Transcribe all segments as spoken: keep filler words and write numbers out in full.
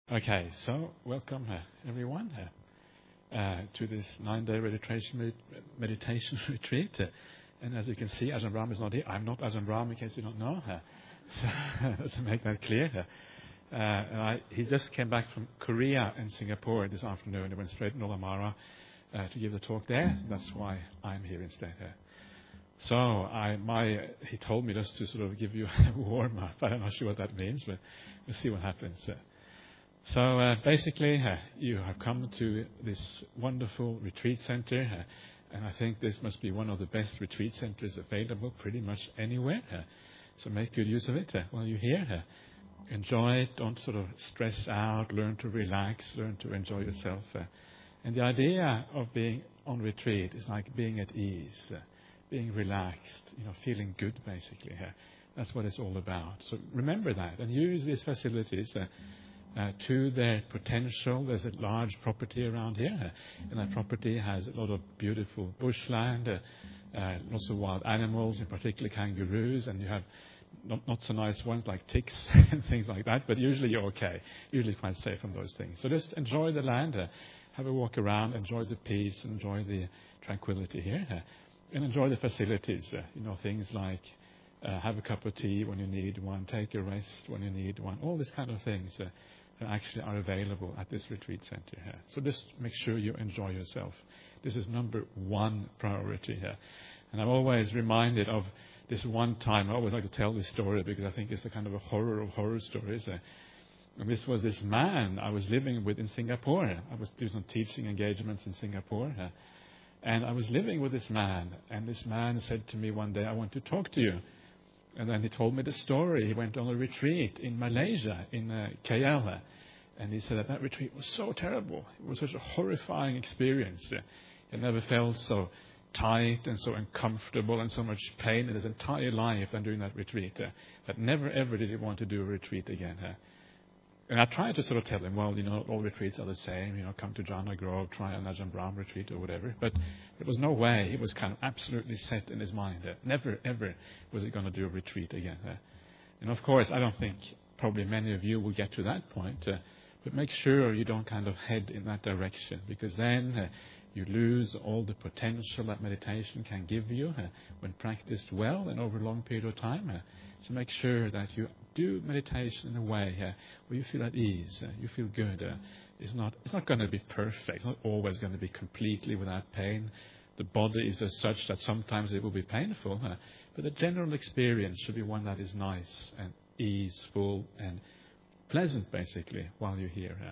Okay, so welcome uh, everyone uh, uh, to this nine-day meditation med- meditation retreat. Uh, and as you can see, Ajahn Brahm is not here. I'm not Ajahn Brahm, in case you don't know. Uh, so to make that clear. Uh, and I, he just came back from Korea and Singapore this afternoon. He went straight to Nulla Mara uh, to give the talk there. That's why I'm here instead. Uh, so I, my, he told me just to sort of give you a warm up. I'm not sure what that means, but we'll see what happens. Uh, So uh, basically, uh, you have come to this wonderful retreat center, uh, and I think this must be one of the best retreat centers available pretty much anywhere. Uh, so make good use of it uh, while you're here. Uh, enjoy it. Don't sort of stress out. Learn to relax. Learn to enjoy yourself. Uh, and the idea of being on retreat is like being at ease, uh, being relaxed, you know, feeling good, basically. Uh, that's what it's all about. So remember that and use these facilities Uh, Uh, to their potential. There's a large property around here, and that property has a lot of beautiful bushland, uh, uh, lots of wild animals, in particular kangaroos, and you have not, not so nice ones like ticks and things like that, but usually you're okay, usually quite safe from those things. So just enjoy the land, uh, have a walk around, enjoy the peace, enjoy the tranquility here, uh, and enjoy the facilities, uh, you know, things like uh, have a cup of tea when you need one, take a rest when you need one, all these kind of things uh, actually are available at this retreat center here. So just make sure you enjoy yourself. This is number one priority here. And I'm always reminded of this one time. I always like to tell this story because I think it's a kind of a horror of horror stories. Uh, and this was this man I was living with in Singapore. I was doing some teaching engagements in Singapore. Uh, and I was living with this man. And this man said to me one day, I want to talk to you. And then he told me the story. He went on a retreat in Malaysia, in uh, K L. And he said that that retreat was so terrible. It was such a horrifying experience. Uh, he never felt so tight and so uncomfortable and so much pain in his entire life than during that retreat. Uh, that never, ever did he want to do a retreat again. Uh, and I tried to sort of tell him, well, you know, all retreats are the same. You know, come to Jhana Grove, try an Ajahn Brahm retreat or whatever. But there was no way. He was kind of absolutely set in his mind. Uh, never, ever was he going to do a retreat again. Uh, and of course, I don't think probably many of you will get to that point. Uh, but make sure you don't kind of head in that direction, because then uh, you lose all the potential that meditation can give you uh, when practiced well and over a long period of time. Uh, so make sure that you do meditation in a way uh, where you feel at ease, uh, you feel good. Uh, it's not, it's not going to be perfect. It's not always going to be completely without pain. The body is as such that sometimes it will be painful, uh, but the general experience should be one that is nice and easeful and pleasant, basically, while you're here. Uh.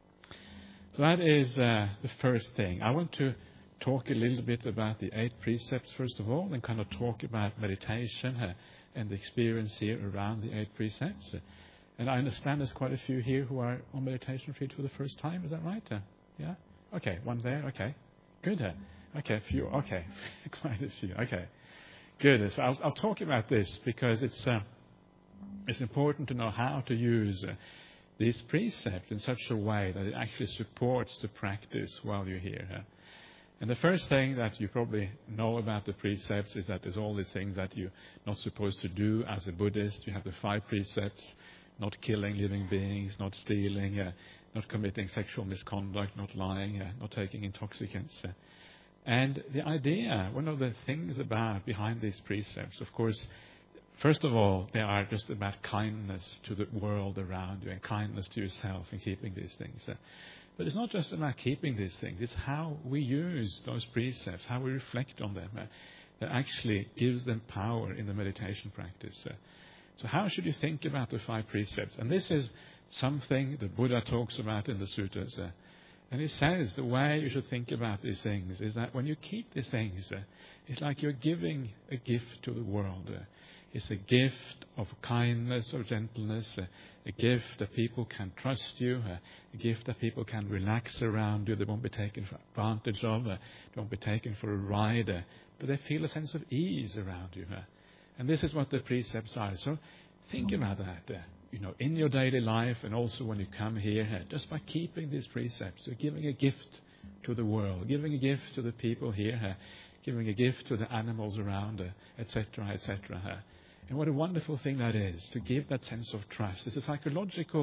So that is uh, the first thing. I want to talk a little bit about the eight precepts, first of all, and kind of talk about meditation uh, and the experience here around the eight precepts. Uh, and I understand there's quite a few here who are on meditation retreat for the first time. Is that right? Uh, yeah? Okay, one there. Okay. Good. Uh, okay, a few. Okay. Quite a few. Okay. Good. So I'll, I'll talk about this because it's... Uh, It's important to know how to use uh, these precepts in such a way that it actually supports the practice while you're here. Uh. And the first thing that you probably know about the precepts is that there's all these things that you're not supposed to do as a Buddhist. You have the five precepts: not killing living beings, not stealing, uh, not committing sexual misconduct, not lying, uh, not taking intoxicants. Uh. And the idea, one of the things about behind these precepts, of course, first of all, they are just about kindness to the world around you and kindness to yourself in keeping these things. Uh, but it's not just about keeping these things. It's how we use those precepts, how we reflect on them, uh, that actually gives them power in the meditation practice. Uh, so how should you think about the five precepts? And this is something the Buddha talks about in the suttas. Uh, and he says the way you should think about these things is that when you keep these things, uh, it's like you're giving a gift to the world. Uh, It's a gift of kindness, of gentleness, a, a gift that people can trust you, a, a gift that people can relax around you. They won't be taken advantage of, uh, they won't be taken for a ride, uh, but they feel a sense of ease around you. Uh. And this is what the precepts are. So think about that, uh, you know, in your daily life and also when you come here, uh, just by keeping these precepts, you're giving a gift to the world, giving a gift to the people here, uh, giving a gift to the animals around, uh, et cetera, et cetera. Uh. And what a wonderful thing that is, to give that sense of trust. It's a psychological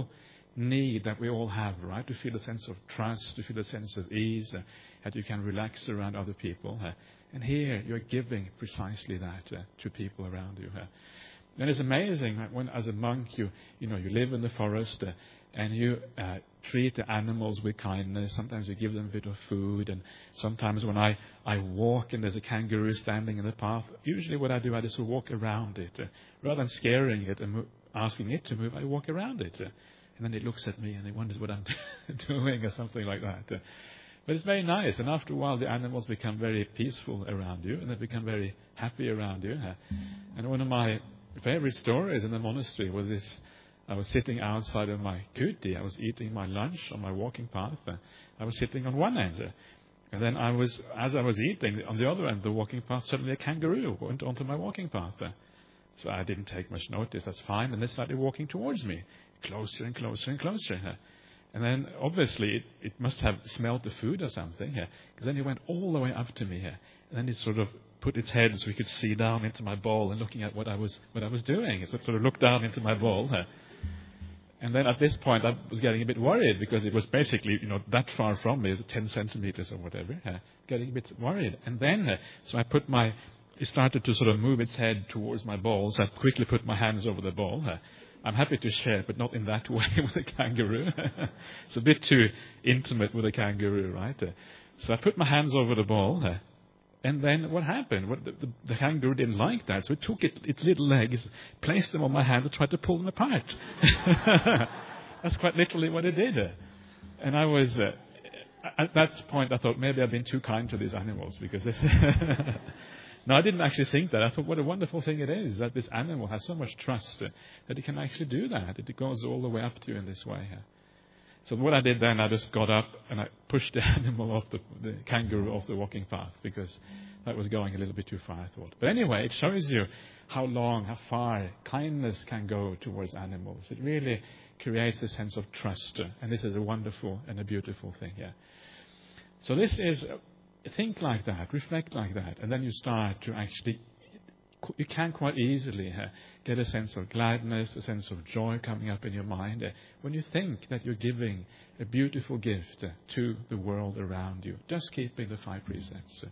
need that we all have, right? To feel a sense of trust, to feel a sense of ease, uh, that you can relax around other people. Uh, and here you're giving precisely that uh, to people around you. Uh. And it's amazing that when, as a monk, you you know you live in the forest uh, and you uh, treat the animals with kindness. Sometimes you give them a bit of food, and sometimes when I, I walk and there's a kangaroo standing in the path, usually what I do, I just walk around it. Uh, rather than scaring it and mo- asking it to move, I walk around it. Uh, and then it looks at me and it wonders what I'm doing or something like that. Uh, but it's very nice, and after a while the animals become very peaceful around you, and they become very happy around you. Uh, and one of my favorite stories in the monastery was this. I was sitting outside of my kuti. I was eating my lunch on my walking path. Uh, I was sitting on one end. Uh, and then I was, as I was eating, on the other end of the walking path, suddenly a kangaroo went onto my walking path. Uh, so I didn't take much notice. That's fine. And they started walking towards me, closer and closer and closer. Uh, and then, obviously, it, it must have smelled the food or something. Because uh, then it went all the way up to me. Uh, and then it sort of put its head so we could see down into my bowl and looking at what I was what I was doing. It sort of looked down into my bowl. Uh, And then at this point, I was getting a bit worried because it was basically, you know, that far from me, ten centimeters or whatever. Uh, getting a bit worried. And then, uh, so I put my, it started to sort of move its head towards my bowl. So I quickly put my hands over the bowl. Uh, I'm happy to share, but not in that way with a kangaroo. It's a bit too intimate with a kangaroo, right? Uh, so I put my hands over the bowl. Uh, And then what happened? What the, the, the kangaroo didn't like that, so it took it, its little legs, placed them on my hand, and tried to pull them apart. That's quite literally what it did. And I was, uh, at that point, I thought maybe I've been too kind to these animals because this. No, I didn't actually think that. I thought what a wonderful thing it is that this animal has so much trust uh, that it can actually do that. That it goes all the way up to you in this way. Uh. So what I did then, I just got up and I pushed the animal off the, the kangaroo off the walking path because that was going a little bit too far, I thought. But anyway, it shows you how long, how far kindness can go towards animals. It really creates a sense of trust, and this is a wonderful and a beautiful thing. Yeah. So this is, think like that, reflect like that, and then you start to actually, you can quite easily uh, get a sense of gladness, a sense of joy coming up in your mind uh, when you think that you're giving a beautiful gift uh, to the world around you, just keeping the five precepts.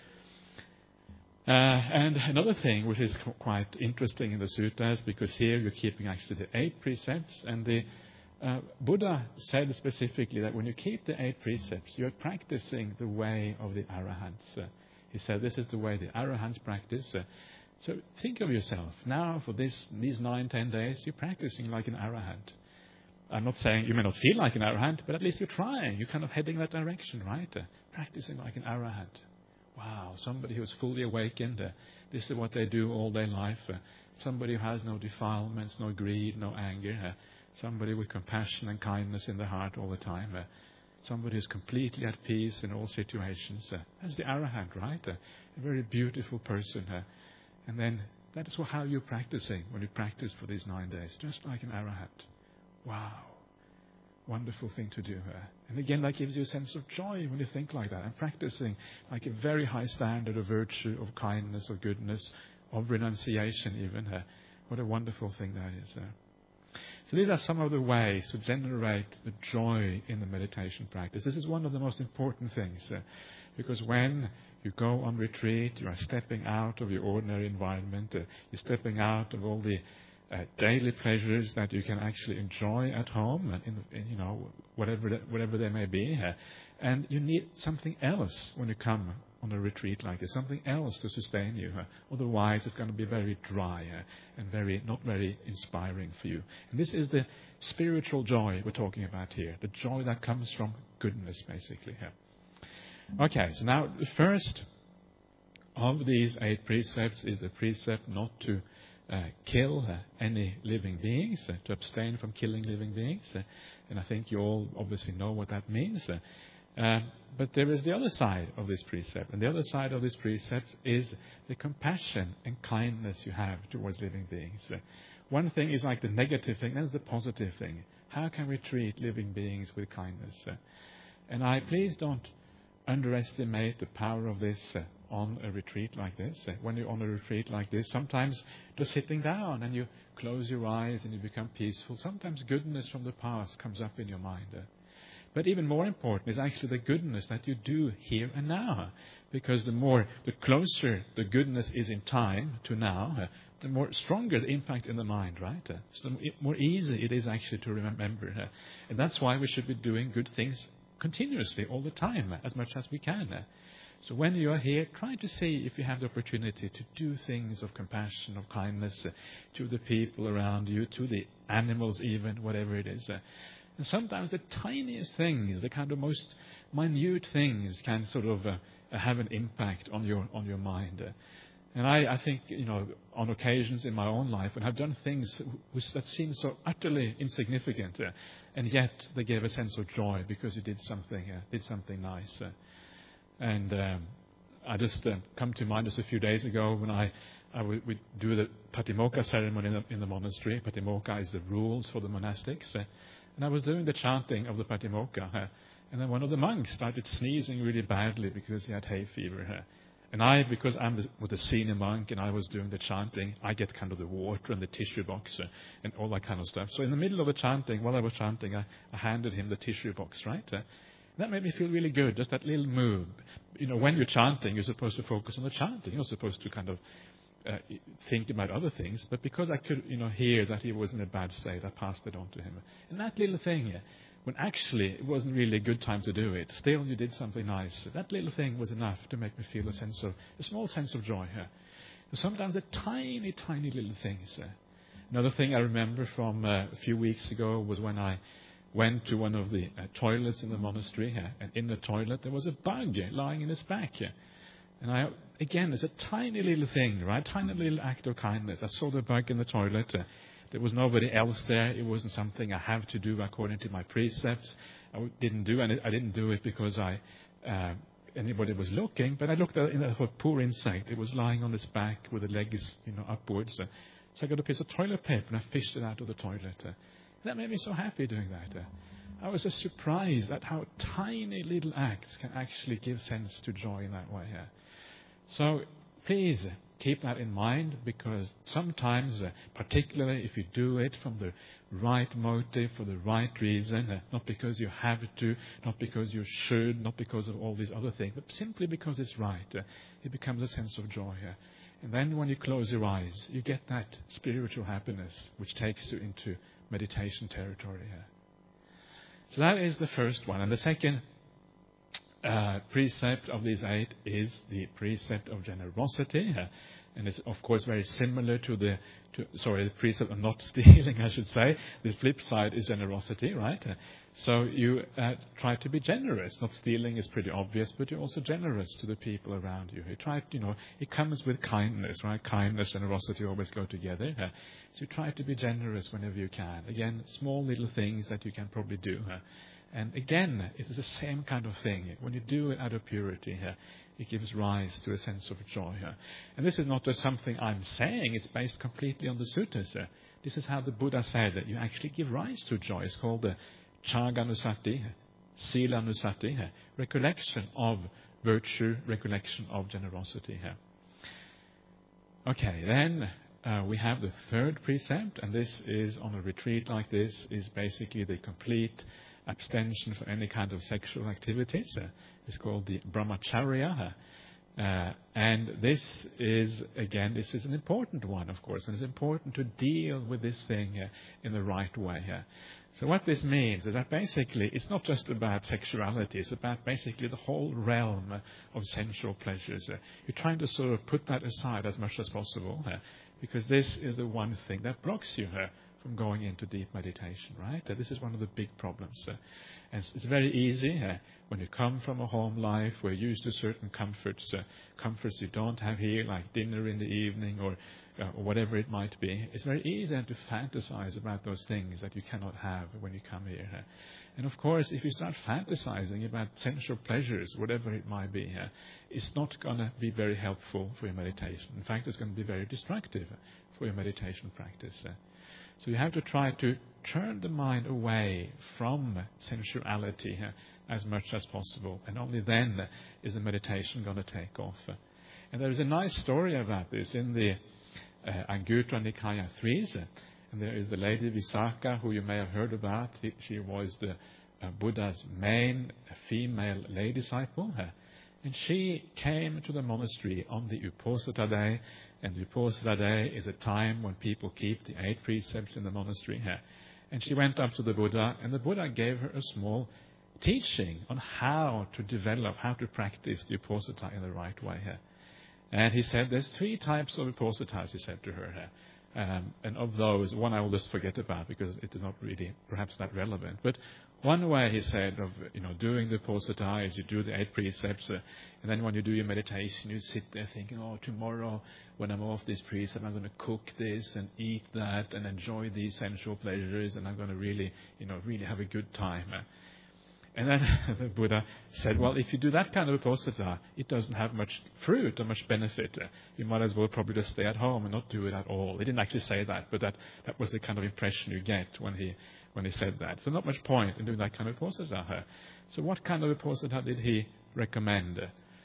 Uh, and another thing which is qu- quite interesting in the suttas, because here you're keeping actually the eight precepts, and the uh, Buddha said specifically that when you keep the eight precepts, you're practicing the way of the Arahants. Uh, he said this is the way the Arahants practice. Uh, So think of yourself now for this these nine, ten days, you're practicing like an arahant. I'm not saying you may not feel like an arahant, but at least you're trying. You're kind of heading that direction, right? Uh, practicing like an arahant. Wow, somebody who's fully awakened. Uh, this is what they do all their life. Uh, somebody who has no defilements, no greed, no anger. Uh, somebody with compassion and kindness in the heart all the time. Uh, somebody who's completely at peace in all situations. Uh, that's the arahant, right? Uh, a very beautiful person. Uh, And then that is how you're practicing when you practice for these nine days, just like an arahant. Wow. Wonderful thing to do. Uh, and again, that gives you a sense of joy when you think like that. I'm practicing like a very high standard of virtue, of kindness, of goodness, of renunciation even. Uh, what a wonderful thing that is. Uh. So these are some of the ways to generate the joy in the meditation practice. This is one of the most important things. Uh, because when you go on retreat, you are stepping out of your ordinary environment. Uh, you're stepping out of all the uh, daily pleasures that you can actually enjoy at home, uh, in, in, you know, whatever that, whatever they may be. Uh, and you need something else when you come on a retreat like this, something else to sustain you. Uh, otherwise, it's going to be very dry uh, and very not very inspiring for you. And this is the spiritual joy we're talking about here, the joy that comes from goodness, basically. Uh. Okay, so now the first of these eight precepts is the precept not to uh, kill uh, any living beings, uh, to abstain from killing living beings. Uh, and I think you all obviously know what that means. Uh, uh, but there is the other side of this precept. And the other side of this precept is the compassion and kindness you have towards living beings. Uh, one thing is like the negative thing, that's the positive thing. How can we treat living beings with kindness? Uh, and I please don't underestimate the power of this uh, on a retreat like this. Uh, when you're on a retreat like this, sometimes just sitting down and you close your eyes and you become peaceful. Sometimes goodness from the past comes up in your mind. Uh, but even more important is actually the goodness that you do here and now. Because the more, the closer the goodness is in time to now, uh, the more stronger the impact in the mind, right? Uh, so the more easy it is actually to remember. Uh, and that's why we should be doing good things continuously, all the time, as much as we can. Uh, so when you are here, try to see if you have the opportunity to do things of compassion, of kindness uh, to the people around you, to the animals even, whatever it is. Uh, and sometimes the tiniest things, the kind of most minute things can sort of uh, have an impact on your on your mind. Uh, and I, I think, you know, on occasions in my own life, when I've done things which, that seem so utterly insignificant, uh, and yet they gave a sense of joy because you did something, uh, did something nice. Uh, and um, I just uh, come to mind just a few days ago when I, I w- we do the Patimokkha ceremony in the, in the monastery. Patimokkha is the rules for the monastics. Uh, and I was doing the chanting of the Patimokkha. Uh, And then one of the monks started sneezing really badly because he had hay fever. And I, because I was a senior monk and I was doing the chanting, I get kind of the water and the tissue box and all that kind of stuff. So in the middle of the chanting, while I was chanting, I, I handed him the tissue box, right? That made me feel really good, just that little move. You know, when you're chanting, you're supposed to focus on the chanting. You're not supposed to kind of uh, think about other things. But because I could, you know, hear that he was in a bad state, I passed it on to him. And that little thing, when actually it wasn't really a good time to do it, still you did something nice. That little thing was enough to make me feel a sense of, a small sense of joy here. So sometimes the tiny, tiny little things. Uh, another thing I remember from uh, a few weeks ago was when I went to one of the uh, toilets in the monastery, uh, and in the toilet there was a bug uh, lying in its back. Uh, and I, again, it's a tiny little thing, right? Tiny little act of kindness. I saw the bug in the toilet. Uh, There was nobody else there. It wasn't something I have to do according to my precepts. I didn't do and I didn't do it because I uh, anybody was looking. But I looked at it and I thought, poor insect. It was lying on its back with the legs, you know, upwards. Uh, so I got a piece of toilet paper and I fished it out of the toilet. Uh, that made me so happy doing that. Uh, I was just surprised at how tiny little acts can actually give sense to joy in that way. Uh. So please keep that in mind, because sometimes, uh, particularly if you do it from the right motive, for the right reason, uh, not because you have to, not because you should, not because of all these other things, but simply because it's right, uh, it becomes a sense of joy. Uh, and then when you close your eyes, you get that spiritual happiness which takes you into meditation territory. Uh. So that is the first one. And the second Uh, precept of these eight is the precept of generosity, uh, and it's of course very similar to the to, sorry the precept of not stealing, I should say. The flip side is generosity, right? Uh, so you uh, try to be generous. Not stealing is pretty obvious, but you're also generous to the people around you. You try, you know, it comes with kindness, right? Kindness, generosity always go together. Uh, so you try to be generous whenever you can. Again, small little things that you can probably do. Uh, And again, it is the same kind of thing. When you do it out of purity, uh, it gives rise to a sense of joy. Uh. And this is not just something I'm saying. It's based completely on the suttas. Uh. This is how the Buddha said that you actually give rise to joy. It's called the Chaganusati, Silanusati, uh, recollection of virtue, recollection of generosity. Uh. Okay, then uh, we have the third precept, and this is on a retreat like this, is basically the complete abstention for any kind of sexual activities. Uh, it's called the brahmacharya. Uh, and this is, again, this is an important one, of course, and it's important to deal with this thing uh, in the right way. Uh. So what this means is that basically it's not just about sexuality, it's about basically the whole realm uh, of sensual pleasures. Uh, you're trying to sort of put that aside as much as possible, uh, because this is the one thing that blocks you uh, from going into deep meditation, right? Uh, this is one of the big problems. Uh, and it's, it's very easy uh, when you come from a home life where you're used to certain comforts, uh, comforts you don't have here, like dinner in the evening or, uh, or whatever it might be. It's very easy to fantasize about those things that you cannot have when you come here. Uh. And of course, if you start fantasizing about sensual pleasures, whatever it might be, uh, it's not going to be very helpful for your meditation. In fact, it's going to be very destructive for your meditation practice. Uh. So you have to try to turn the mind away from sensuality uh, as much as possible. And only then uh, is the meditation going to take off. Uh, And there is a nice story about this in the uh, Anguttara Nikaya three. And there is the lady Visakha, who you may have heard about. She was the uh, Buddha's main female lay disciple. And she came to the monastery on the Uposatha day. And the Uposatha day is a time when people keep the eight precepts in the monastery. And she went up to the Buddha, and the Buddha gave her a small teaching on how to develop, how to practice the Uposatha in the right way. And he said, there's three types of Uposathas, he said to her. Um, and of those, one I will just forget about because it is not really perhaps that relevant. But one way, he said, of you know doing the Uposatha is you do the eight precepts, uh, and then when you do your meditation, you sit there thinking, oh, tomorrow when I'm off this precept, I'm going to cook this and eat that and enjoy these sensual pleasures, and I'm going to really, you know, really have a good time. And then the Buddha said, well, if you do that kind of Uposatha, it doesn't have much fruit or much benefit. You might as well probably just stay at home and not do it at all. He didn't actually say that, but that, that was the kind of impression you get when he when he said that. So not much point in doing that kind of Uposatha. So what kind of Uposatha did he recommend?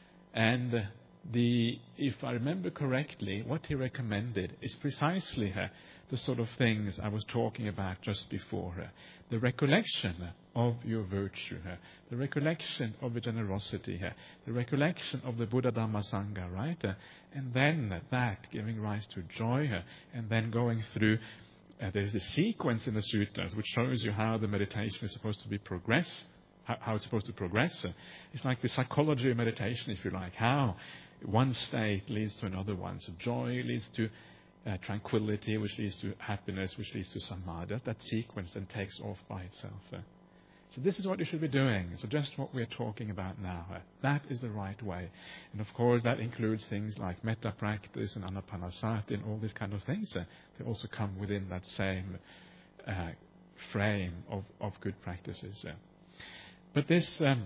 And the if I remember correctly, what he recommended is precisely uh, the sort of things I was talking about just before. Uh, the recollection of your virtue, uh, the recollection of the generosity, uh, the recollection of the Buddha Dhamma Sangha, right? Uh, and then that giving rise to joy, uh, and then going through. Uh, there's a sequence in the sutras which shows you how the meditation is supposed to be progress, how, how it's supposed to progress. Uh, it's like the psychology of meditation, if you like, how one state leads to another one. So joy leads to uh, tranquility, which leads to happiness, which leads to samadhi. That sequence then takes off by itself. Uh. So this is what you should be doing. So just what we're talking about now. Uh, that is the right way. And of course that includes things like metta practice and anapanasati and all these kind of things. Uh, they also come within that same uh, frame of, of good practices. Uh. But this um,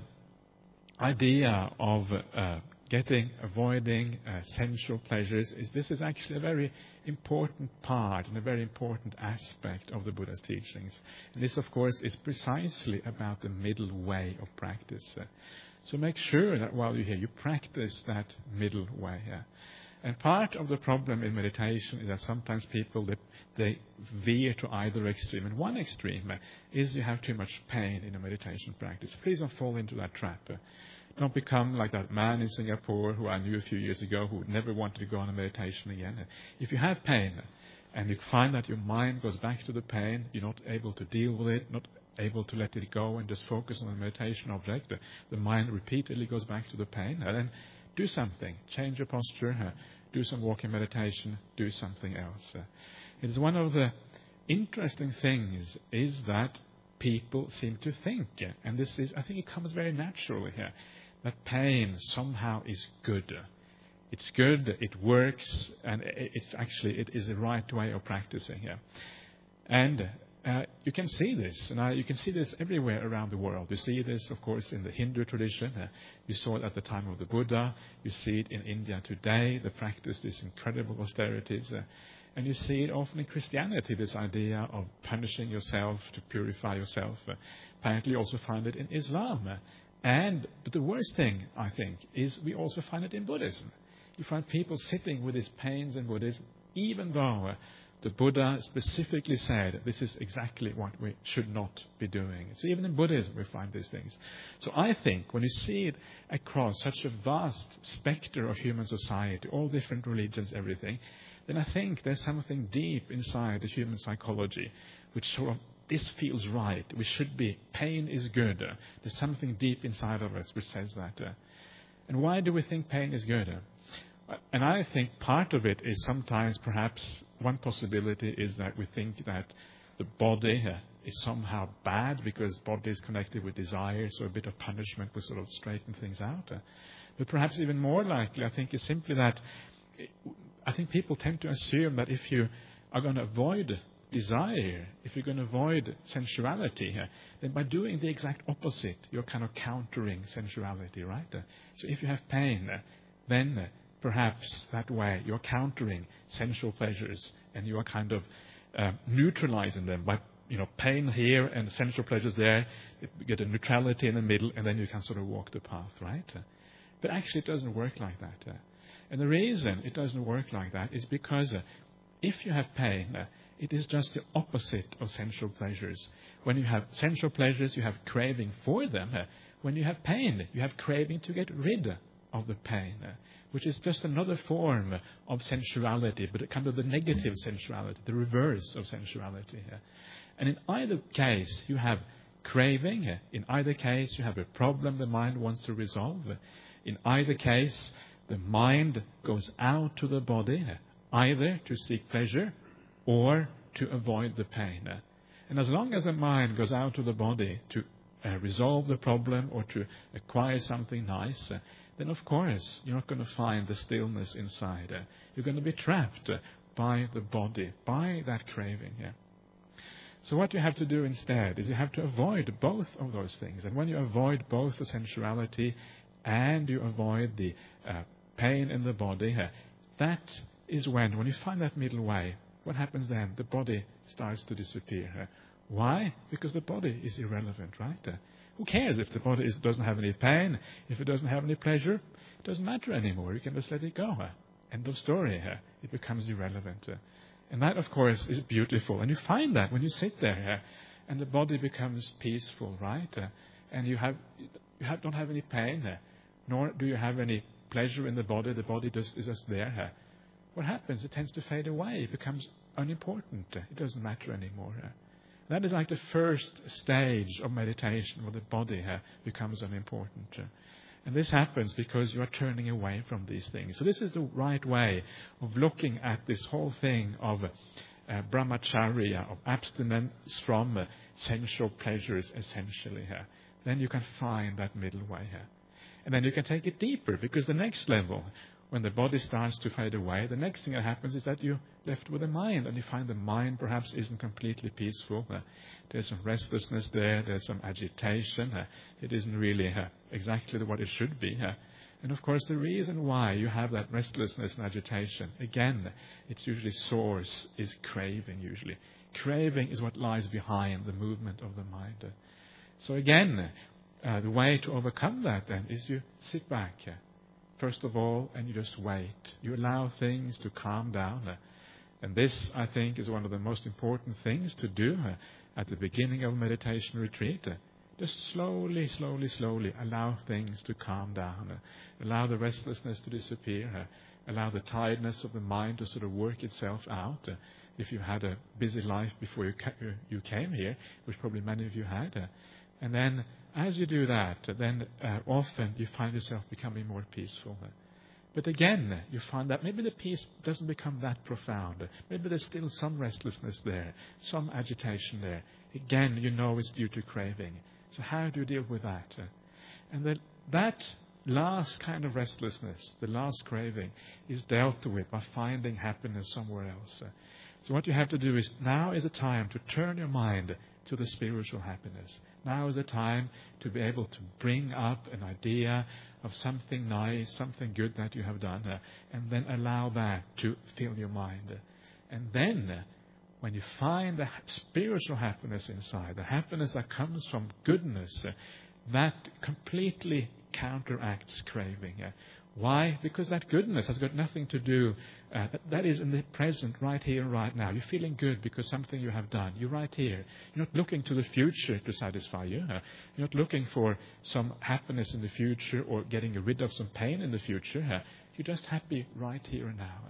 idea of uh, getting, avoiding uh, sensual pleasures, is this is actually a very important part and a very important aspect of the Buddha's teachings. And this, of course, is precisely about the middle way of practice. Uh, so make sure that while you're here, you practice that middle way. Uh. And part of the problem in meditation is that sometimes people, they, they veer to either extreme. And one extreme uh, is you have too much pain in a meditation practice. Please don't fall into that trap. Uh. Don't become like that man in Singapore who I knew a few years ago who never wanted to go on a meditation again. If you have pain and you find that your mind goes back to the pain, you're not able to deal with it, not able to let it go and just focus on the meditation object, the mind repeatedly goes back to the pain, and then do something. Change your posture, do some walking meditation, do something else. It is one of the interesting things is that people seem to think, and this is, I think it comes very naturally here, that pain somehow is good. It's good, it works, and it's actually, it is the right way of practicing here. And uh, you can see this, and uh, you can see this everywhere around the world. You see this, of course, in the Hindu tradition. Uh, you saw it at the time of the Buddha. You see it in India today. They practice these incredible austerities. Uh, and you see it often in Christianity, this idea of punishing yourself to purify yourself. Uh, apparently you also find it in Islam. Uh, And but the worst thing, I think, is we also find it in Buddhism. You find people sitting with these pains in Buddhism, even though uh, the Buddha specifically said this is exactly what we should not be doing. So even in Buddhism we find these things. So I think when you see it across such a vast spectre of human society, all different religions, everything, then I think there's something deep inside the human psychology which sort of, this feels right. We should be. Pain is good. Uh, there's something deep inside of us which says that. Uh, and why do we think pain is good? Uh, and I think part of it is sometimes perhaps one possibility is that we think that the body uh, is somehow bad because body is connected with desire, so a bit of punishment will sort of straighten things out. Uh, but perhaps even more likely, I think, is simply that I think people tend to assume that if you are going to avoid desire, if you're going to avoid sensuality, uh, then by doing the exact opposite, you're kind of countering sensuality, right? Uh, so if you have pain, uh, then uh, perhaps that way you're countering sensual pleasures and you are kind of uh, neutralizing them by, you know, pain here and sensual pleasures there. You get a neutrality in the middle and then you can sort of walk the path, right? Uh, but actually it doesn't work like that. Uh, And the reason it doesn't work like that is because uh, if you have pain, uh, it is just the opposite of sensual pleasures. When you have sensual pleasures, you have craving for them. Uh, when you have pain, you have craving to get rid of the pain, uh, which is just another form of sensuality, but kind of the negative sensuality, the reverse of sensuality. Uh. And in either case, you have craving. Uh, in either case, you have a problem the mind wants to resolve. Uh, in either case, the mind goes out to the body, uh, either to seek pleasure or to avoid the pain. Uh. And as long as the mind goes out to the body to uh, resolve the problem or to acquire something nice, uh, then of course you're not going to find the stillness inside. Uh, you're going to be trapped uh, by the body, by that craving. Yeah. So what you have to do instead is you have to avoid both of those things. And when you avoid both the sensuality and you avoid the uh, pain in the body, uh, that is when, when you find that middle way, what happens then? The body starts to disappear. Uh, why? Because the body is irrelevant, right? Uh, who cares if the body is, doesn't have any pain, if it doesn't have any pleasure? It doesn't matter anymore. You can just let it go. Uh, end of story. Uh, it becomes irrelevant. Uh, and that, of course, is beautiful. And you find that when you sit there uh, and the body becomes peaceful, right? Uh, and you have you have, don't have any pain, uh, nor do you have any pleasure in the body. The body just is just there. Uh, what happens? It tends to fade away. It becomes unimportant. Uh, it doesn't matter anymore. Uh, That is like the first stage of meditation where the body uh, becomes unimportant. Uh, and this happens because you are turning away from these things. So this is the right way of looking at this whole thing of uh, brahmacharya, of abstinence from uh, sensual pleasures, essentially. Uh, then you can find that middle way. Uh. And then you can take it deeper, because the next level, when the body starts to fade away, the next thing that happens is that you're left with the mind, and you find the mind perhaps isn't completely peaceful. Uh, there's some restlessness there, there's some agitation. Uh, it isn't really uh, exactly what it should be. Uh, and of course, the reason why you have that restlessness and agitation, again, it's usually source is craving, usually. Craving is what lies behind the movement of the mind. Uh, so again, uh, the way to overcome that then is you sit back, uh, first of all, and you just wait. You allow things to calm down. Uh, and this, I think, is one of the most important things to do uh, at the beginning of a meditation retreat. Uh, just slowly, slowly, slowly allow things to calm down. Uh, allow the restlessness to disappear. Uh, allow the tiredness of the mind to sort of work itself out. Uh, if you had a busy life before you, ca- you came here, which probably many of you had. Uh, and then as you do that, then uh, often you find yourself becoming more peaceful. But again, you find that maybe the peace doesn't become that profound. Maybe there's still some restlessness there, some agitation there. Again, you know it's due to craving. So how do you deal with that? And then that last kind of restlessness, the last craving, is dealt with by finding happiness somewhere else. So what you have to do is, now is the time to turn your mind to the spiritual happiness. Now is the time to be able to bring up an idea of something nice, something good that you have done, uh, and then allow that to fill your mind. And then, uh, when you find the spiritual happiness inside, the happiness that comes from goodness, uh, that completely counteracts craving. Uh, Why? Because that goodness has got nothing to do, uh, that, that is in the present, right here and right now. You're feeling good because something you have done. You're right here. You're not looking to the future to satisfy you. Uh, you're not looking for some happiness in the future or getting rid of some pain in the future. Uh, you're just happy right here and now. Uh,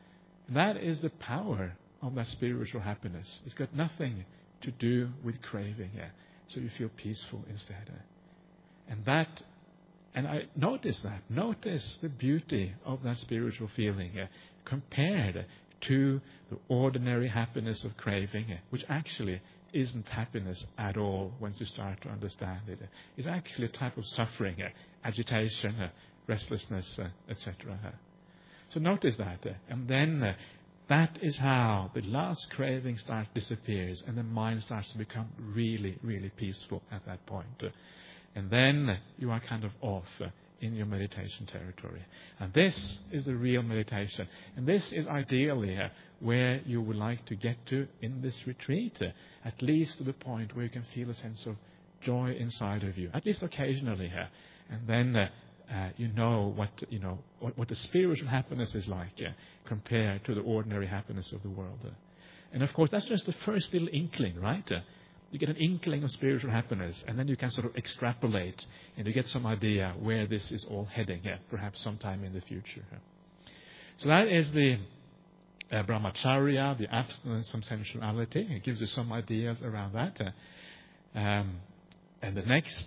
that is the power of that spiritual happiness. It's got nothing to do with craving. Uh, so you feel peaceful instead. Uh, and that And I notice that. Notice the beauty of that spiritual feeling uh, compared to the ordinary happiness of craving, uh, which actually isn't happiness at all once you start to understand it. Uh, it's actually a type of suffering, uh, agitation, uh, restlessness, uh, et cetera. Uh. So notice that. Uh, and then uh, that is how the last craving starts disappears and the mind starts to become really, really peaceful at that point. Uh, And then you are kind of off uh, in your meditation territory. And this is the real meditation. And this is ideally uh, where you would like to get to in this retreat, uh, at least to the point where you can feel a sense of joy inside of you, at least occasionally. Uh, and then uh, uh, you know what you know what, what the spiritual happiness is like uh, compared to the ordinary happiness of the world. Uh. And of course, that's just the first little inkling, right? Uh, you get an inkling of spiritual happiness, and then you can sort of extrapolate, and you get some idea where this is all heading, uh, perhaps sometime in the future. Uh. So that is the uh, brahmacharya, the abstinence from sensuality. It gives you some ideas around that. Uh, um, and the next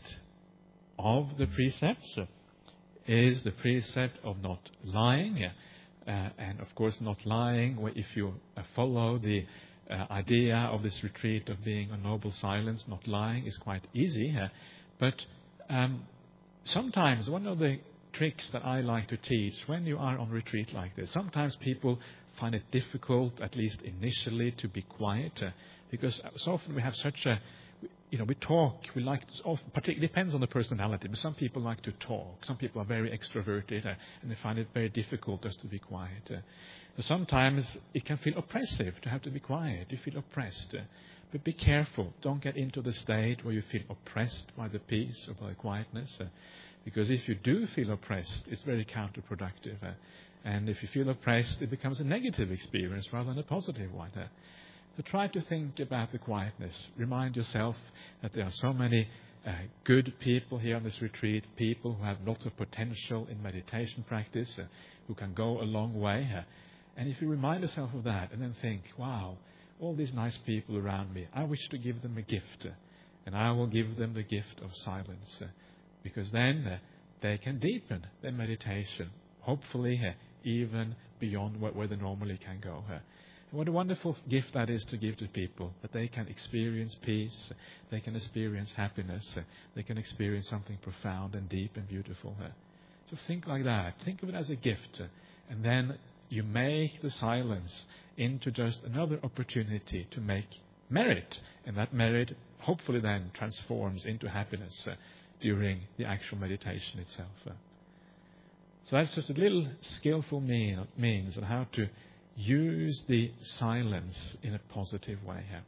of the precepts uh, is the precept of not lying. Uh, Uh, and of course, not lying, if you uh, follow the uh, idea of this retreat of being a noble silence, not lying is quite easy. Uh, but um, sometimes one of the tricks that I like to teach when you are on retreat like this, sometimes people find it difficult, at least initially, to be quiet, uh, because so often we have such a You know, we talk, we like, to, often, particularly depends on the personality, but some people like to talk. Some people are very extroverted uh, and they find it very difficult just to be quiet. Uh, so sometimes it can feel oppressive to have to be quiet. You feel oppressed. Uh, but be careful. Don't get into the state where you feel oppressed by the peace or by the quietness. Uh, because if you do feel oppressed, it's very counterproductive. Uh, and if you feel oppressed, it becomes a negative experience rather than a positive one. Uh, So try to think about the quietness. Remind yourself that there are so many uh, good people here on this retreat, people who have lots of potential in meditation practice, uh, who can go a long way. Uh, and if you remind yourself of that and then think, wow, all these nice people around me, I wish to give them a gift. Uh, and I will give them the gift of silence. Uh, because then uh, they can deepen their meditation, hopefully uh, even beyond what, where they normally can go. Uh, What a wonderful gift that is to give to people, that they can experience peace, they can experience happiness, they can experience something profound and deep and beautiful. So think like that. Think of it as a gift. And then you make the silence into just another opportunity to make merit. And that merit hopefully then transforms into happiness during the actual meditation itself. So that's just a little skillful mean, means on how to use the silence in a positive way here.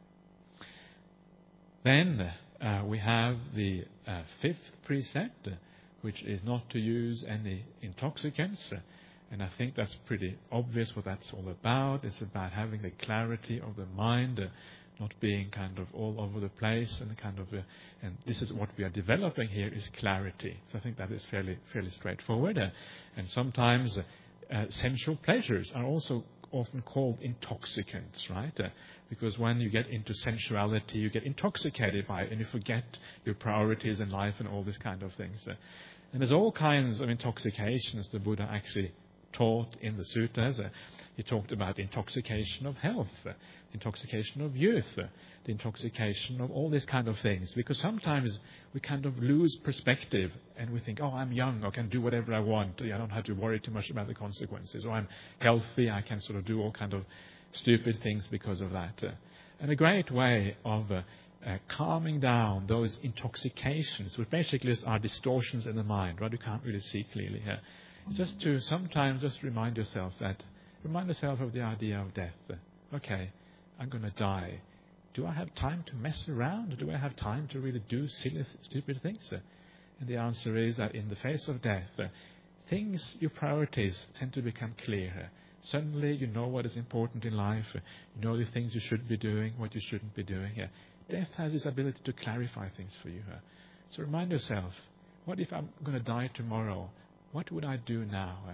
Then uh, we have the uh, fifth precept, uh, which is not to use any intoxicants. Uh, and I think that's pretty obvious what that's all about. It's about having the clarity of the mind, uh, not being kind of all over the place, and kind of, uh, and this is what we are developing here is clarity. So I think that is fairly fairly straightforward. Uh, and sometimes uh, uh, sensual pleasures are also often called intoxicants, right? Uh, because when you get into sensuality, you get intoxicated by it and you forget your priorities in life and all these kind of things. Uh, and there's all kinds of intoxications the Buddha actually taught in the suttas. Uh, he talked about intoxication of health, uh, intoxication of youth, uh, the intoxication of all these kind of things. Because sometimes we kind of lose perspective and we think, oh, I'm young, I can do whatever I want. I don't have to worry too much about the consequences. Or I'm healthy, I can sort of do all kind of stupid things because of that. Uh, and a great way of uh, uh, calming down those intoxications, which basically are distortions in the mind, right? You can't really see clearly here. It's just to sometimes just remind yourself that, remind yourself of the idea of death. Uh, okay, I'm going to die. Do I have time to mess around? Do I have time to really do silly, stupid things? Uh, and the answer is that in the face of death, uh, things, your priorities tend to become clearer. Suddenly you know what is important in life. Uh, you know the things you should be doing, what you shouldn't be doing. Uh, death has this ability to clarify things for you. Uh, so remind yourself, what if I'm going to die tomorrow? What would I do now? Uh,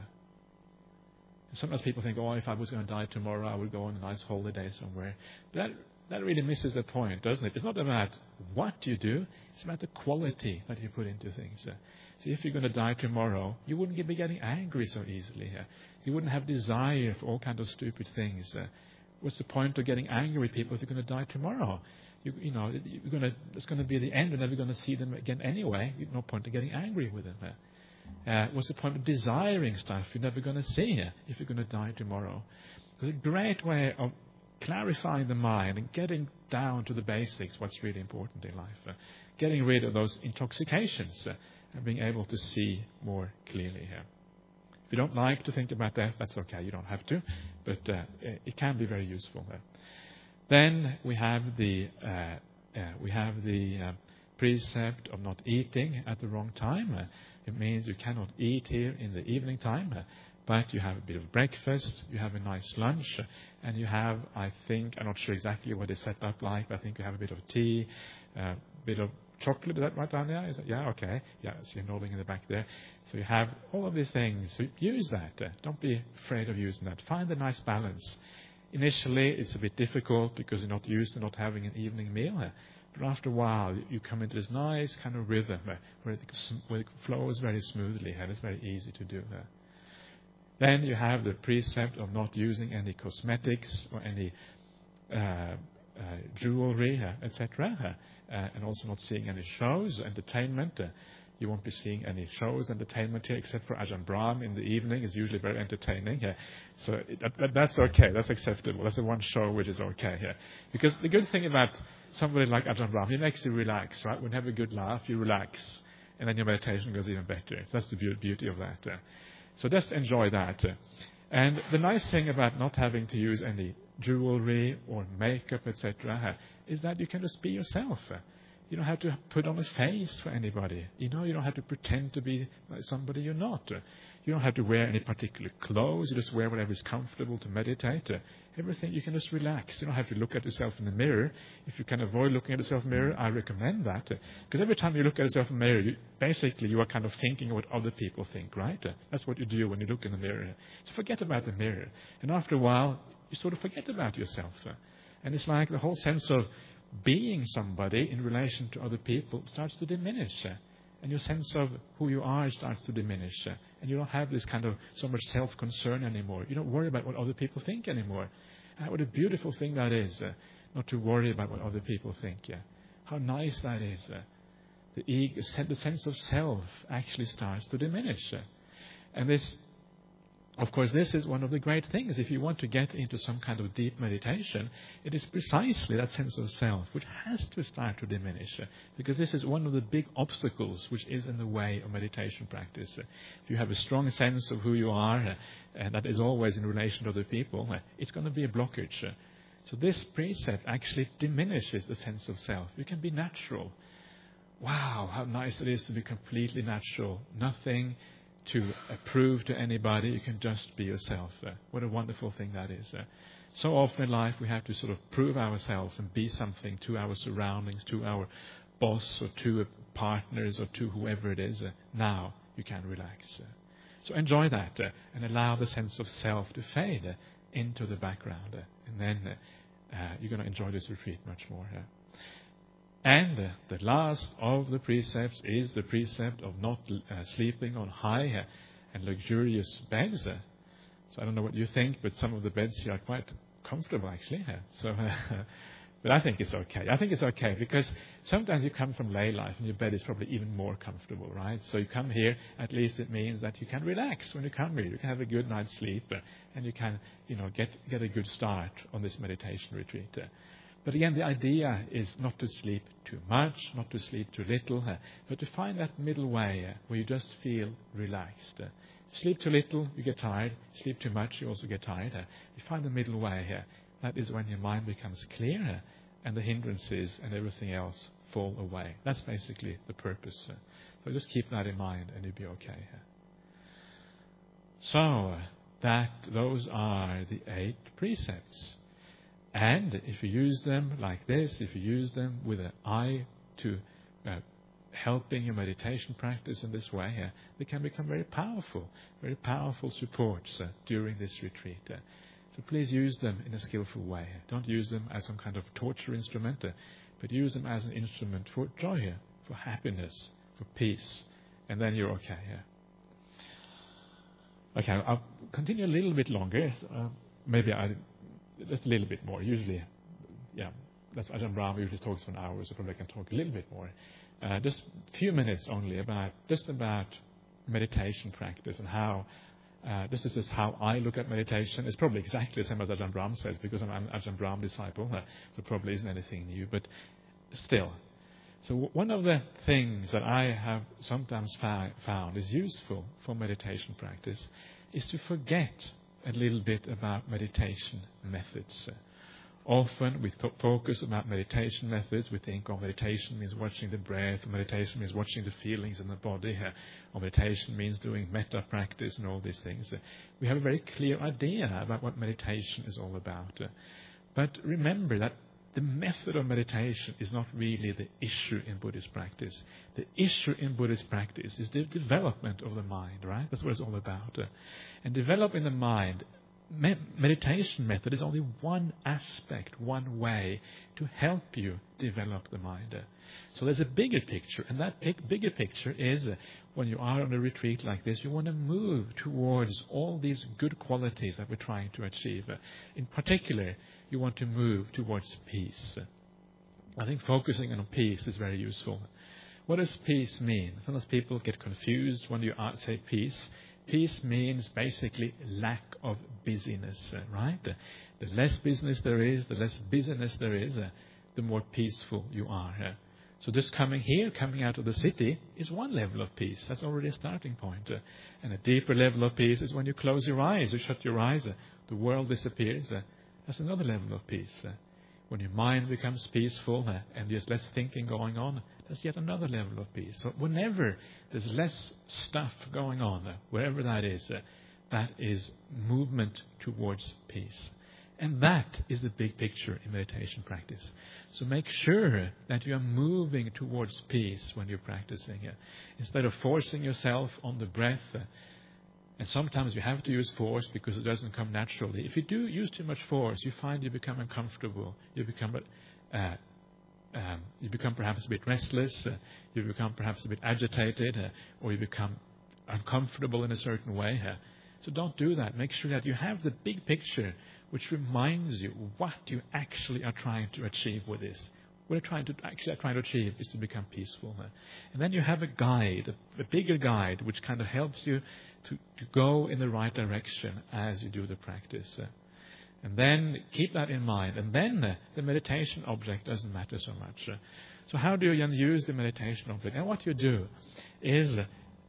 sometimes people think, oh, if I was going to die tomorrow, I would go on a nice holiday somewhere. That That really misses the point, doesn't it? It's not about what you do, it's about the quality that you put into things. Uh, see, if you're going to die tomorrow, you wouldn't be getting angry so easily. Uh, you wouldn't have desire for all kinds of stupid things. Uh, what's the point of getting angry with people if you're going to die tomorrow? You, you know, you're going to, it's going to be the end, and then we're going to see them again anyway. There's no point in getting angry with them. Uh, uh, what's the point of desiring stuff you're never going to see uh, if you're going to die tomorrow? It's a great way of clarifying the mind and getting down to the basics, what's really important in life. Uh, getting rid of those intoxications uh, and being able to see more clearly here. If you don't like to think about that, that's okay. You don't have to, but uh, it can be very useful. Uh. Then we have the uh, uh, we have the uh, precept of not eating at the wrong time. Uh, it means you cannot eat here in the evening time, uh, but you have a bit of breakfast, you have a nice lunch, uh, and you have, I think, I'm not sure exactly what it's set up like, but I think you have a bit of tea, a uh, bit of chocolate. Is that right, Anya? Is that, yeah, okay. Yeah, so you're nodding in the back there. So you have all of these things. So use that. Uh, don't be afraid of using that. Find a nice balance. Initially, it's a bit difficult because you're not used to not having an evening meal. Uh, but after a while, you come into this nice kind of rhythm uh, where, it, where it flows very smoothly, and it's very easy to do that. Then you have the precept of not using any cosmetics or any uh, uh, jewelry, uh, et cetera, uh, uh, and also not seeing any shows, entertainment. Uh, you won't be seeing any shows, entertainment here, except for Ajahn Brahm in the evening. It's usually very entertaining. Uh, so it, that, that's okay. That's acceptable. That's the one show which is okay here. Because the good thing about somebody like Ajahn Brahm, he makes you relax, right? When you have a good laugh, you relax, and then your meditation goes even better. That's the beauty of that. Uh, So just enjoy that. And the nice thing about not having to use any jewelry or makeup, et cetera, is that you can just be yourself. You don't have to put on a face for anybody. You know, you don't have to pretend to be somebody you're not. You don't have to wear any particular clothes. You just wear whatever is comfortable to meditate. Everything, you can just relax. You don't have to look at yourself in the mirror. If you can avoid looking at yourself in the mirror, I recommend that. Because every time you look at yourself in the mirror, you, basically you are kind of thinking what other people think, right? That's what you do when you look in the mirror. So forget about the mirror. And after a while, you sort of forget about yourself. And it's like the whole sense of being somebody in relation to other people starts to diminish. And your sense of who you are starts to diminish. And you don't have this kind of so much self-concern anymore. You don't worry about what other people think anymore. And what a beautiful thing that is, uh, not to worry about what other people think. Yeah. How nice that is. Uh, the ego, the sense of self actually starts to diminish. Uh, and this, of course, this is one of the great things. If you want to get into some kind of deep meditation, it is precisely that sense of self which has to start to diminish. Uh, because this is one of the big obstacles which is in the way of meditation practice. Uh, if you have a strong sense of who you are, uh, and that is always in relation to other people, uh, it's going to be a blockage. Uh, so this precept actually diminishes the sense of self. You can be natural. Wow, how nice it is to be completely natural. Nothing to prove to anybody. You can just be yourself. Uh, what a wonderful thing that is. Uh, so often in life we have to sort of prove ourselves and be something to our surroundings, to our boss or to partners or to whoever it is. Uh, now you can relax. Uh, so enjoy that uh, and allow the sense of self to fade uh, into the background. Uh, and then uh, uh, you're going to enjoy this retreat much more. Uh. And uh, the last of the precepts is the precept of not uh, sleeping on high uh, and luxurious beds. Uh, so I don't know what you think, but some of the beds here are quite comfortable, actually. Uh, so, uh, but I think it's okay. I think it's okay because sometimes you come from lay life and your bed is probably even more comfortable, right? So you come here, at least it means that you can relax when you come here. You can have a good night's sleep uh, and you can, you know, get get a good start on this meditation retreat. Uh, But again, the idea is not to sleep too much, not to sleep too little, uh, but to find that middle way uh, where you just feel relaxed. Uh, sleep too little, you get tired. Sleep too much, you also get tired. Uh, you find the middle way here. Uh, that is when your mind becomes clear uh, and the hindrances and everything else fall away. That's basically the purpose. Uh, so just keep that in mind and you'll be okay. Uh. So, uh, that those are the eight precepts. And if you use them like this, if you use them with an eye to uh, helping your meditation practice in this way, uh, they can become very powerful, very powerful supports uh, during this retreat. Uh, so please use them in a skillful way. Don't use them as some kind of torture instrument, uh, but use them as an instrument for joy, uh, for happiness, for peace, and then you're okay. Uh. Okay, I'll continue a little bit longer. Uh, maybe I... Just a little bit more. Usually, yeah, that's Ajahn Brahm usually talks for an hour, so probably I can talk a little bit more. Uh, just a few minutes only about just about meditation practice and how uh, this is just how I look at meditation. It's probably exactly the same as Ajahn Brahm says because I'm an Ajahn Brahm disciple, uh, so probably isn't anything new, but still. So w- one of the things that I have sometimes fa- found is useful for meditation practice is to forget a little bit about meditation methods. Often we th- focus about meditation methods. We think, oh, meditation means watching the breath, or meditation means watching the feelings in the body, uh, or meditation means doing metta practice and all these things. Uh, we have a very clear idea about what meditation is all about. Uh, but remember that the method of meditation is not really the issue in Buddhist practice. The issue in Buddhist practice is the development of the mind, right? That's what it's all about. Uh, and developing the mind, me- meditation method is only one aspect, one way to help you develop the mind. Uh, so there's a bigger picture, and that big, bigger picture is uh, when you are on a retreat like this, you want to move towards all these good qualities that we're trying to achieve. Uh, in particular, you want to move towards peace. I think focusing on peace is very useful. What does peace mean? Sometimes people get confused when you say peace. Peace means basically lack of busyness, right? The less business there is, the less busyness there is, the more peaceful you are. So just coming here, coming out of the city, is one level of peace. That's already a starting point. And a deeper level of peace is when you close your eyes, you shut your eyes, the world disappears. That's another level of peace. Uh, when your mind becomes peaceful uh, and there's less thinking going on, that's yet another level of peace. So whenever there's less stuff going on, uh, wherever that is, uh, that is movement towards peace. And that is the big picture in meditation practice. So make sure that you are moving towards peace when you're practicing. Uh, instead of forcing yourself on the breath, uh, and sometimes you have to use force because it doesn't come naturally. If you do use too much force, you find you become uncomfortable. You become, uh, um, you become perhaps a bit restless. Uh, you become perhaps a bit agitated, uh, or you become uncomfortable in a certain way. Uh, so don't do that. Make sure that you have the big picture, which reminds you what you actually are trying to achieve with this. What you're trying to actually are trying to achieve is to become peaceful. Uh, and then you have a guide, a, a bigger guide, which kind of helps you to, to go in the right direction as you do the practice. Uh, and then keep that in mind. And then uh, the meditation object doesn't matter so much. Uh, so how do you then use the meditation object? And what you do is,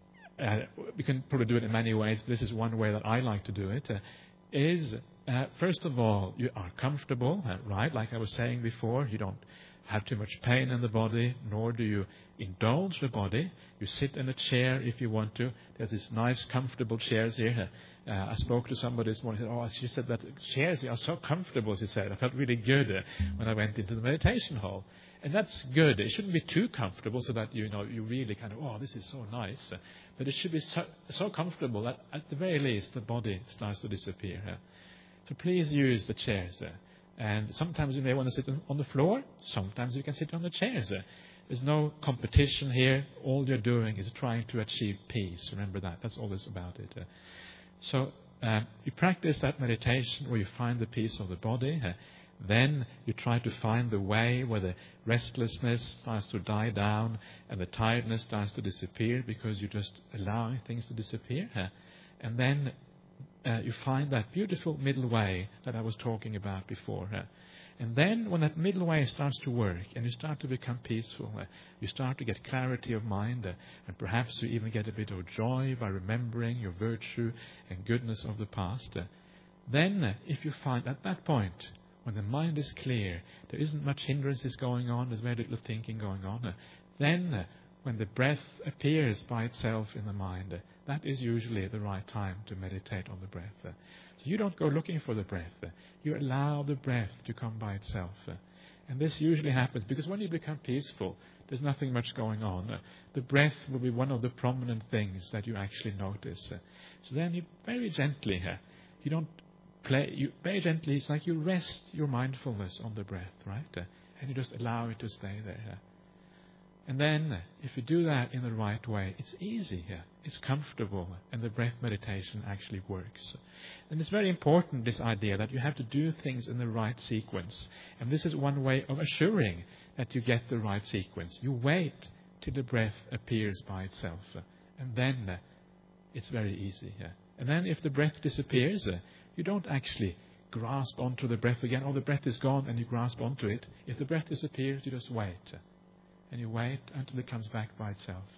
uh, you can probably do it in many ways, but this is one way that I like to do it, uh, is uh, first of all, you are comfortable, uh, right? Like I was saying before, you don't have too much pain in the body, nor do you indulge the body. You sit in a chair if you want to. There's these nice, comfortable chairs here. Uh, I spoke to somebody this morning. Oh, she said that chairs are so comfortable, she said. I felt really good uh, when I went into the meditation hall. And that's good. It shouldn't be too comfortable so that, you know, you really kind of, oh, this is so nice. Uh, but it should be so, so comfortable that at the very least the body starts to disappear. Uh. So please use the chairs. Uh. And sometimes you may want to sit on the floor. Sometimes you can sit on the chairs. There's no competition here. All you're doing is trying to achieve peace. Remember that. That's all it's about it. So uh, you practice that meditation where you find the peace of the body. Then you try to find the way where the restlessness starts to die down and the tiredness starts to disappear because you're just allowing things to disappear. And then Uh, you find that beautiful middle way that I was talking about before. Uh, and then when that middle way starts to work and you start to become peaceful, uh, you start to get clarity of mind, uh, and perhaps you even get a bit of joy by remembering your virtue and goodness of the past. Uh, then uh, if you find at that point, when the mind is clear, there isn't much hindrances going on, there's very little thinking going on, uh, then uh, when the breath appears by itself in the mind, uh, that is usually the right time to meditate on the breath. Uh, so you don't go looking for the breath. Uh, you allow the breath to come by itself. Uh, and this usually happens because when you become peaceful, there's nothing much going on. Uh, the breath will be one of the prominent things that you actually notice. Uh, so then you very gently, uh, you don't play, you very gently, it's like you rest your mindfulness on the breath, right? Uh, and you just allow it to stay there. Uh, And then, if you do that in the right way, it's easy here. It's comfortable, and the breath meditation actually works. And it's very important, this idea that you have to do things in the right sequence. And this is one way of assuring that you get the right sequence. You wait till the breath appears by itself, and then it's very easy here. And then if the breath disappears, you don't actually grasp onto the breath again. Oh, the breath is gone, and you grasp onto it. If the breath disappears, you just wait. And you wait until it comes back by itself.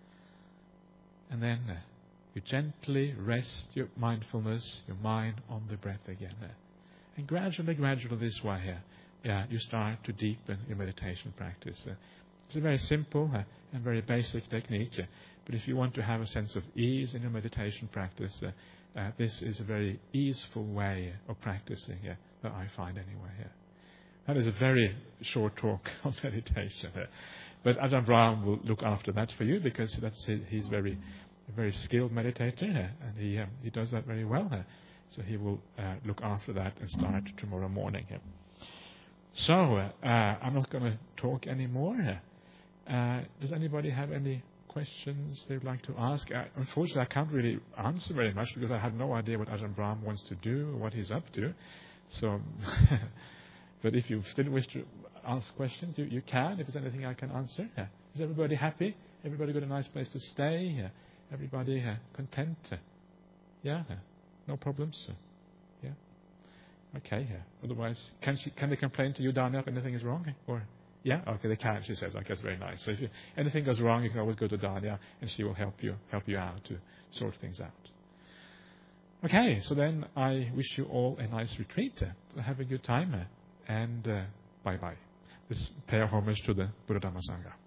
And then uh, you gently rest your mindfulness, your mind on the breath again. Uh, And gradually, gradually this way here, yeah, you start to deepen your meditation practice. Uh, it's a very simple uh, and very basic technique. Uh, but if you want to have a sense of ease in your meditation practice, uh, uh, this is a very easeful way of practicing uh, that I find anyway here. That is a very short talk on meditation. Uh, but Ajahn Brahm will look after that for you because that's he's very, very skilled meditator uh, and he um, he does that very well. Uh, so he will uh, look after that and start tomorrow morning. Uh. So uh, uh, I'm not going to talk anymore. Uh, uh, does anybody have any questions they'd like to ask? Uh, unfortunately, I can't really answer very much because I have no idea what Ajahn Brahm wants to do or what he's up to. So, but if you still wish to ask questions, you, you can. If there's anything I can answer. Uh, is everybody happy? Everybody got a nice place to stay? Uh, everybody uh, content? Uh, yeah, uh, no problems. Uh, yeah. Okay. Yeah. Otherwise, can she, can they complain to you, Dania, if anything is wrong? Or yeah, okay, they can. She says, okay, that's very nice. So if you, anything goes wrong, you can always go to Dania, and she will help you help you out to sort things out. Okay. So then, I wish you all a nice retreat. Uh, have a good time, uh, and uh, bye bye. Let's pay our homage to the Buddha Dhamma Sangha.